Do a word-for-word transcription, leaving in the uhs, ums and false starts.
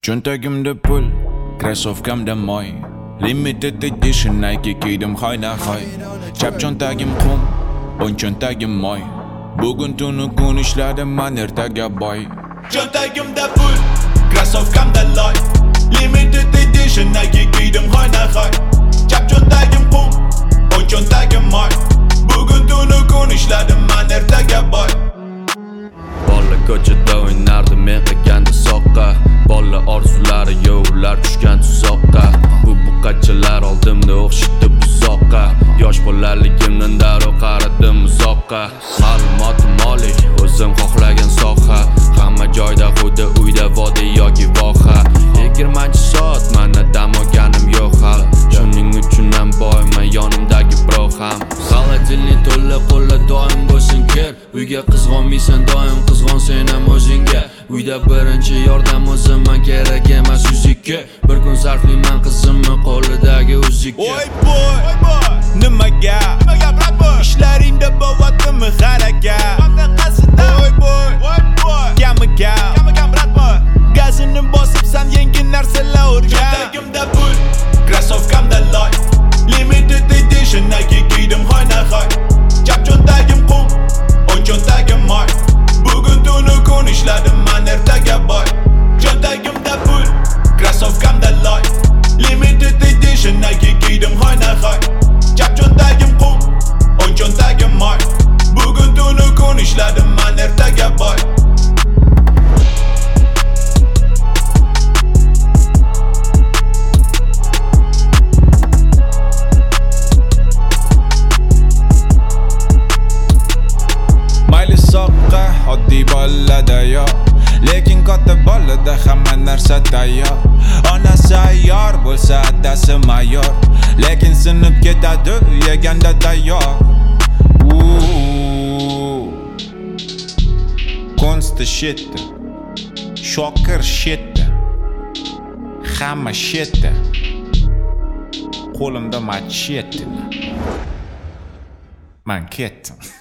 Cho'ntagimda pul, krossovkamda moy, limited edition Nike kiydim hoyna-hoy. Chap cho'ntagim qum, o'ng cho'ntagim moy. Bugun tuni kun ishladim man ertaga boy. Cho'ntagimda pul, krossovkamda loy, limited edition Nike kiydim hoyna-hoy. Chap cho'ntagim qum, o'ng cho'ntagim moy. Bugun tuni kun ishladim man ertaga boy. Bola ko'chada o'ynardi men qilganda soqqa. Bola orzulari yo'qlar tushgan tuzoqqa. Bu buqachalar oldimda o'xshitdi buzoqqa. Yosh bolaligimdan darrov qaradim uzoqqa. Ma'lumotim oliy, o'zim xohlagan soha. Hamma joyda xuddi uyda vodiy yoki voha. yigirmanchi soat mana dam olganim yo'q hali. Shuning uchun ham boyman yonimdagi bro ham. Xalatilni to'la qo'lla doim bo'lsin ker. Uyga qizg'onmaysan doim qizg'on sen ham o'zingga. Uyda birinchi yordam o'zimman kerak emas yuzikka. Bir kun sarflayman qizimni qo'lidagi uzikka. Oy boy, nimaga? Ishlaringda bo'lyaptimi harakat? Oy boy, kamiga. Gazini bosibsan yengil narsalar o'rgan. Cho'ntagimda pul, krossovkamda loy, limited edition Nike kiydim hoyna-hoy. Chap cho'ntagim qum, o'ng cho'ntagim moy. Bugun tuni kun ishladim man ertaga boy. Cho'ntagimda pul, krossovkamda loy, limited edition Nike kiydim hoyna-hoy. Chap cho'ntagim qum, o'ng cho'ntagim moy. Bugun tuni kun ishladim man ertaga boy. Soqqa oddiy bolada yo'q, lekin katta bolada hamma narsa tayyor. Onasi ayyor bo'lsa adasi mayor, lekin sinib ketadi yeganda tayyor. Konsti shitda, Shokir shitda, hamma shitda, qo'limda machete. Man ketdim.